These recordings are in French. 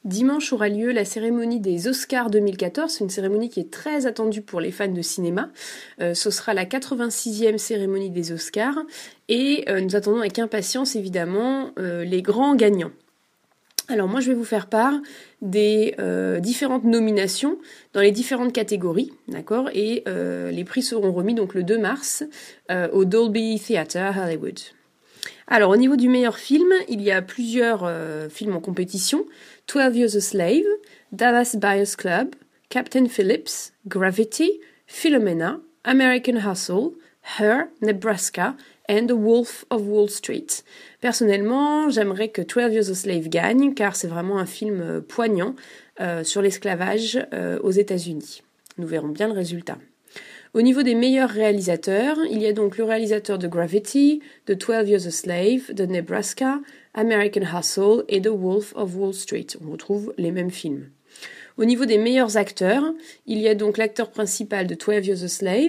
Dimanche aura lieu la cérémonie des Oscars 2014. C'est une cérémonie qui est très attendue pour les fans de cinéma. Ce sera la 86e cérémonie des Oscars. Et nous attendons avec impatience, évidemment, les grands gagnants. Alors moi, je vais vous faire part des différentes nominations dans les différentes catégories, d'accord ? Et les prix seront remis donc le 2 mars au Dolby Theatre à Hollywood. Alors au niveau du meilleur film, il y a plusieurs films en compétition. 12 Years a Slave, Dallas Buyers Club, Captain Phillips, Gravity, Philomena, American Hustle, Her, Nebraska and The Wolf of Wall Street. Personnellement, j'aimerais que 12 Years a Slave gagne, car c'est vraiment un film poignant sur l'esclavage aux États-Unis. Nous verrons bien le résultat. Au niveau des meilleurs réalisateurs, il y a donc le réalisateur de Gravity, de 12 Years a Slave, de Nebraska, American Hustle et The Wolf of Wall Street. On retrouve les mêmes films. Au niveau des meilleurs acteurs, il y a donc l'acteur principal de 12 Years a Slave,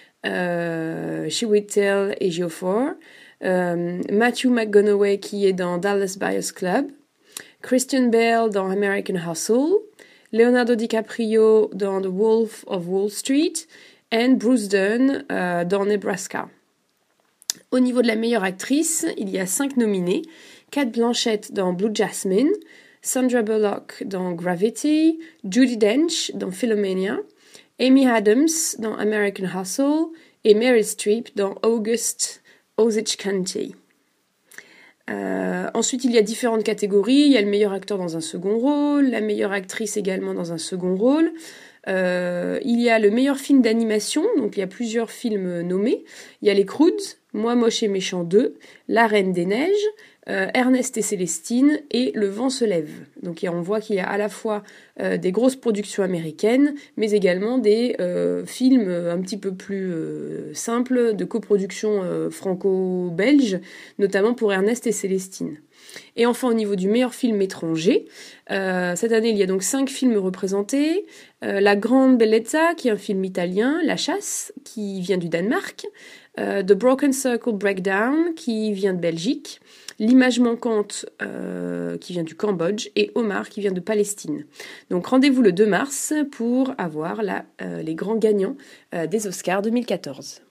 Chiwetel Ejiofor, Matthew McConaughey qui est dans Dallas Buyers Club, Christian Bale dans American Hustle, Leonardo DiCaprio dans The Wolf of Wall Street et Bruce Dern dans Nebraska. Au niveau de la meilleure actrice, il y a 5 nominés. Cate Blanchett dans Blue Jasmine, Sandra Bullock dans Gravity, Judi Dench dans Philomena, Amy Adams dans American Hustle et Meryl Streep dans August Osage County. Ensuite, il y a différentes catégories. Il y a le meilleur acteur dans un second rôle, la meilleure actrice également dans un second rôle. Il y a le meilleur film d'animation, donc il y a plusieurs films nommés. Il y a Les Croods, Moi moche et méchant 2, La Reine des Neiges, Ernest et Célestine et Le vent se lève. Donc on voit qu'il y a à la fois des grosses productions américaines, mais également des films un petit peu plus simples de coproduction franco-belge, notamment pour Ernest et Célestine. Et enfin, au niveau du meilleur film étranger, cette année, il y a donc 5 films représentés. La Grande Bellezza, qui est un film italien, La Chasse, qui vient du Danemark, The Broken Circle Breakdown, qui vient de Belgique, L'Image manquante, qui vient du Cambodge, et Omar, qui vient de Palestine. Donc rendez-vous le 2 mars pour avoir les grands gagnants des Oscars 2014.